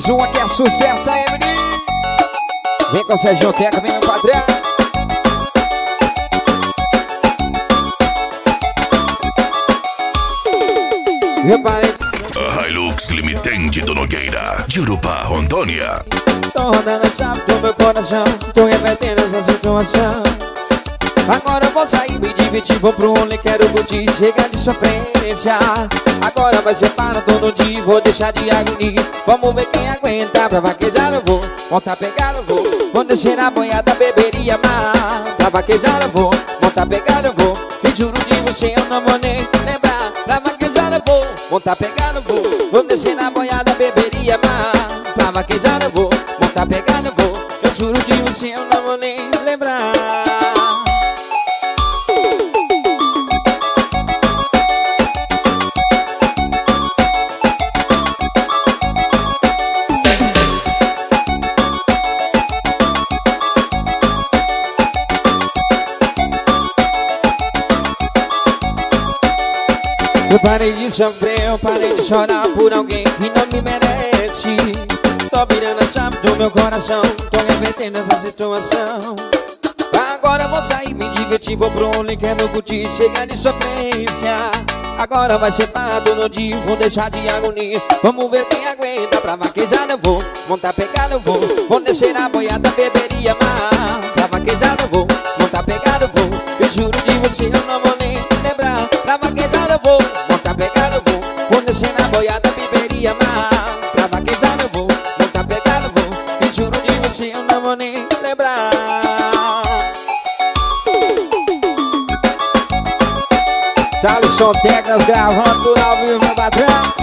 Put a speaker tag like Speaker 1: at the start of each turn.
Speaker 1: mais uma que é sucesso aí, menino. Vem com o Serginho Teca, vem meu padrão. Reparei.
Speaker 2: A Hilux Limitente do Nogueira, de Urupá, Rondônia.
Speaker 1: Tô rodando a chave do meu coração, tô revertendo essa situação. Agora eu vou sair, me divertir, vou pro onde quero curtir, chega de sofrência. Agora vai ser para todo dia, vou deixar de agonia. Vamos ver quem aguenta, pra vaquejar eu vou, montar pegada eu vou descer na banhada, beberia mais. Pra vaquejar eu vou, montar pegada eu vou, e juro de você eu não vou nem lembrar. Pra vaquejar eu vou, montar pegada eu vou descer na banhada, beberia mais. Pra vaquejar eu vou, montar pegada eu vou, eu juro de você eu não vou nem lembrar. Eu parei de sofrer, eu parei de chorar por alguém que não me merece. Tô virando a chave do meu coração, tô revertendo essa situação. Agora eu vou sair, me divertir, vou pro onde quero curtir, chega de sofrência. Agora vai ser para todo dia, vou deixar de agonia. Vamos ver quem aguenta, pra vaquejar eu vou, montar pegada eu vou descer na boiada, beberia mais. Pra vaquejar eu vou, montar pegada eu vou, eu juro de você eu não vou nem lembrar. Pra vaquejar eu vou, montar pegada eu vou descer na boiada, beberia mais. Pra vaquejar eu vou, montar pegada eu vou, e juro de você eu não vou nem lembrar. Thaleson Teclas gravando tudo ao vivo, meu patrão.